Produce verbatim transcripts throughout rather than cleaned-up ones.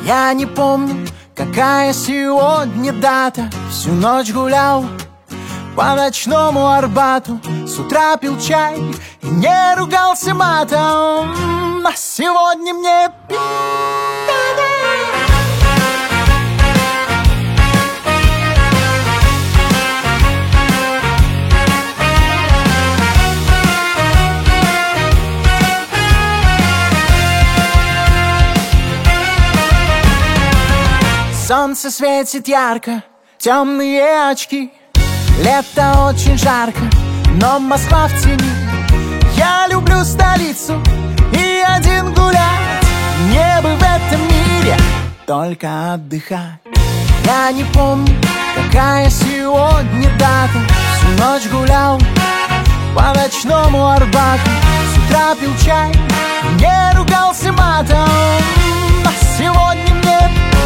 Я не помню, какая сегодня дата. Всю ночь гулял по ночному Арбату. С утра пил чай и не ругался матом. А сегодня мне пи- Солнце светит ярко, темные очки. Лето очень жарко, но Москва в тени. Я люблю столицу и один гулять. Мне бы в этом мире только отдыхать. Я не помню, какая сегодня дата. Всю ночь гулял по ночному Арбату. С утра пил чай, не ругался матом. А сегодня мне...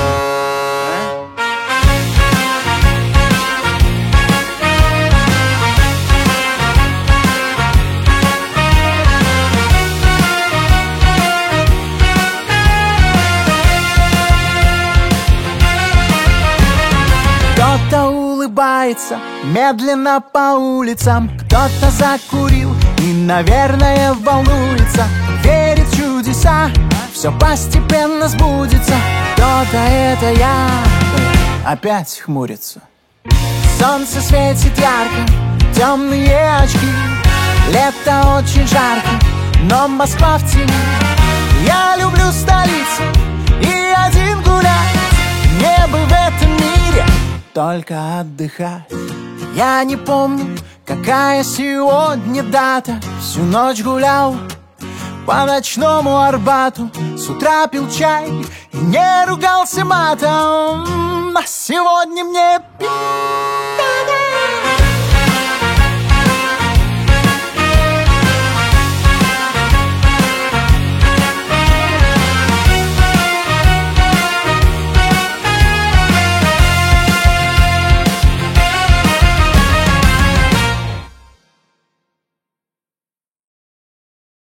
Кто-то улыбается медленно по улицам, кто-то закурил и, наверное, волнуется. Верит в чудеса, все постепенно сбудется. Кто-то, это я, опять хмурится. Солнце светит ярко, темные очки. Лето очень жарко, но Москва в тени. Я люблю столицу и один гулять. Мне бы в этом мире только отдыхать. Я не помню, какая сегодня дата. Всю ночь гулял по ночному Арбату. С утра пил чай и не ругался матом. А сегодня мне пи-